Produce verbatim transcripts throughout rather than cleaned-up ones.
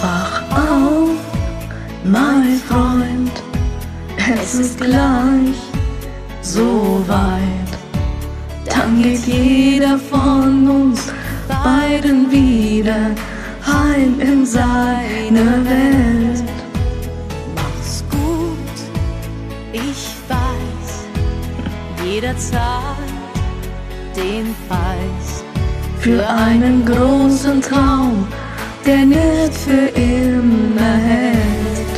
Wach auf, mein Freund, es ist gleich so weit. Dann geht jeder von uns beiden wieder heim in seine Welt. Mach's gut, ich weiß, jeder zahlt den Preis Für einen großen Traum, der nicht für immer hält.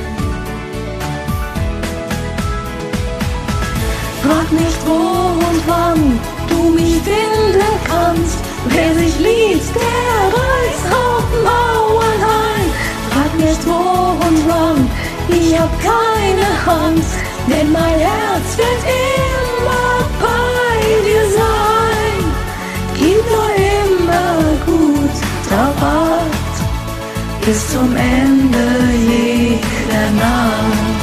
Frag nicht, wo und wann du mich finden kannst. Wer sich liebt, der reißt auf Mauern ein. Frag nicht, wo und wann, ich hab keine Angst, denn mein Herz wird immer bei dir sein. Gib nur immer gut drauf acht, bis zum Ende jeder Nacht.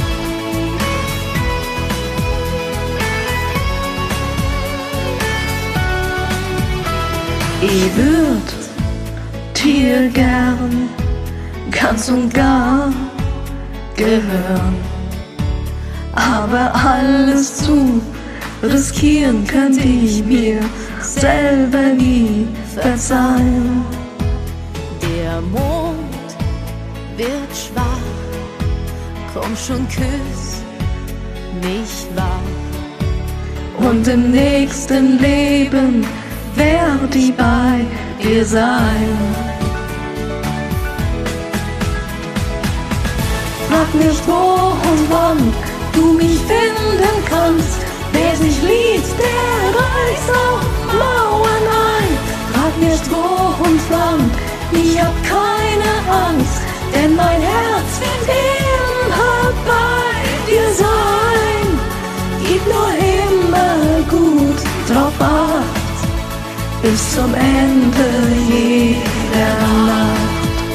Ich würd dir gern ganz und gar gehören, aber alles zu riskieren könnte ich mir selber nie verzeihen. Der Mond wird schwach, komm schon, küss mich wach. Und im nächsten Leben werd ich bei dir sein. Frag nicht, wo und wann du mich finden kannst. Wer sich liebt, der reißt auf Mauern ein. Frag nicht, wo und wann, ich hab keine Angst, denn mein Herz wird immer bei dir sein. Gib nur immer gut drauf acht, bis zum Ende jeder Nacht.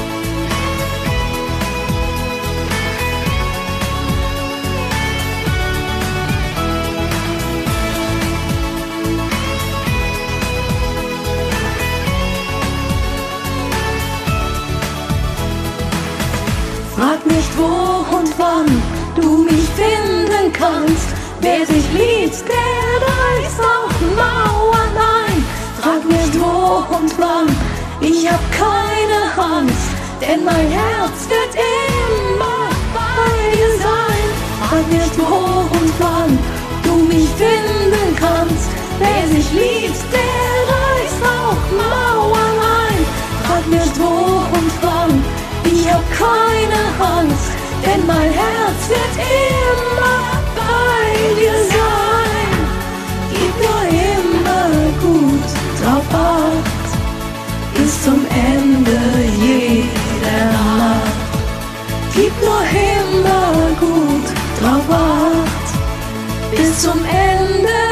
Frag nicht, wo und wann du mich finden kannst. Wer sich liebt, der reißt auf Mauern ein. Frag nicht, wo und wann, ich hab keine Angst, denn mein Herz wird immer bei dir sein. Frag nicht, wo und wann du mich finden kannst. Wer sich liebt, der reißt auf Mauern ein. Frag nicht, wo und wann, ich hab keine Angst, denn mein Herz wird immer bei dir sein. Gib nur immer gut drauf acht, bis zum Ende jeder Nacht. Gib nur immer gut drauf acht, bis zum Ende